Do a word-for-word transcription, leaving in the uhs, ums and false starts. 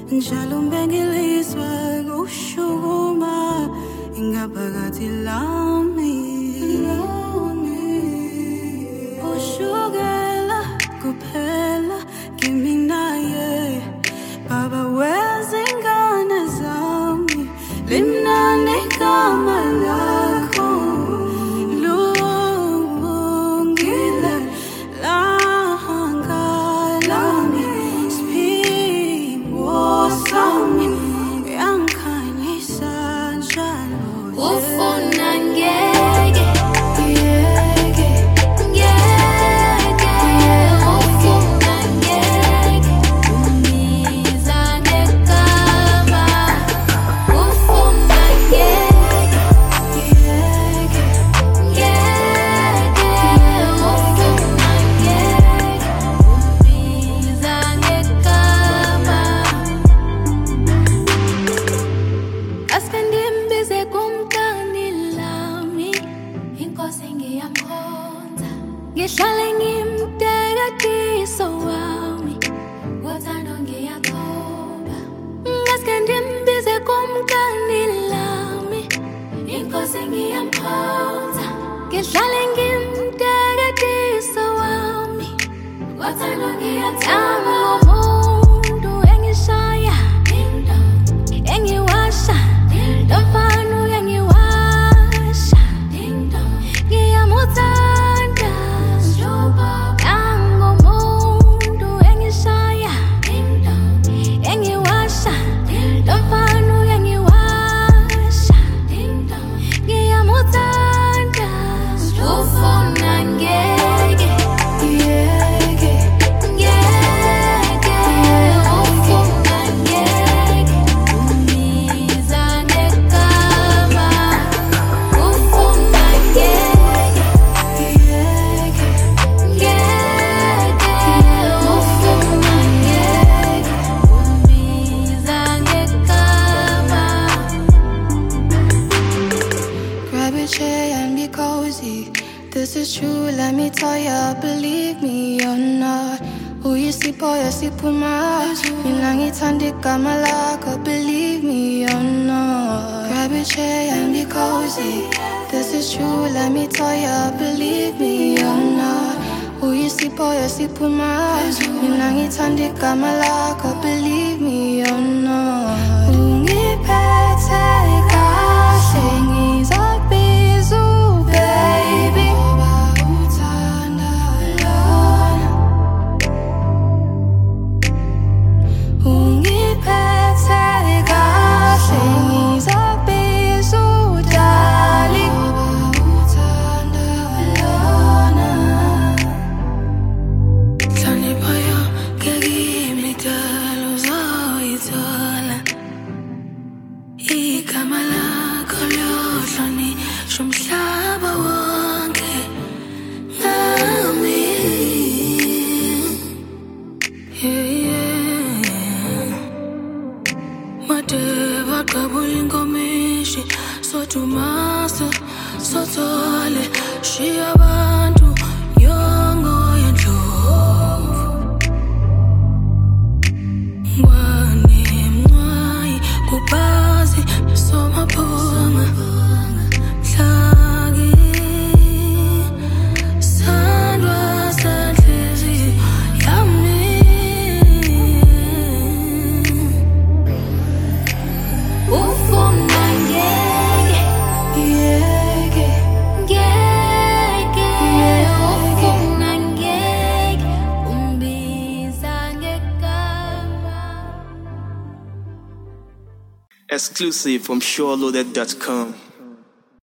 njalo bengiliswa kushukuma ingaphakathi lami ushukela kuphela kimi naye baba wezingane zami limnandi igama lakho lungile langa lami sphiwo sami yangikhanyisa njalo ufuna ngeke ngeke ngeke ufuna ngeke ungiza ngegama ufuna ngeke ngeke ngeke ufuna ngeke ungiza ngegama aske ndimbize kumkani lami inkosi ngiyamkhonza ngihlale ngimtekatiso wami wothando ngiyathoba ngaske ndimbize kumkani lami inkosi ngiyamkhonza ngihlale ngimtekatiso wami wothando ngiyathoba umuntu engishaya engiwasha lomfana uyangiwasha ngiyamuthanda nangomuntu engishaya engiwasha lomfana uyangiwasha ngiyamuthanda ufuna ngeke ngeke ngeke ufuna ngeke ungiza ngegama ufuna ngeke ngeke ngeke ufuna ngeke ungiza ngegama. Grab a chair and be cozy. This is true, let me tell ya, believe me or not. Who you see, boy, you see, Puma. Minangitandika malaka, believe me or not. Grab a chair and be cozy. This is true, let me tell ya, believe me or not. Who you see, boy, you see, Puma. Minangitandika malaka, believe me or not. Ungiphethe kahle ngizobiza baby ngoba uthanda lona ungiphethe kahle ngizobiza darling ngoba uthanda lona Sanibaya ngekimi dalo uzoyithola igama lakho liyohlonishwa umhlaba wonke ngami yeah, yeah. Made baqabula inkomishi sothumasa sothole shiya abantu nyongo yendlovu ngwane mncwayi kubazi somaphunga hlaki sandwa senhliziyo yami ufuna ngeke ngeke ngeke ufuna ngeke umbiza ngegama. Exclusive from SureLoaded dot com.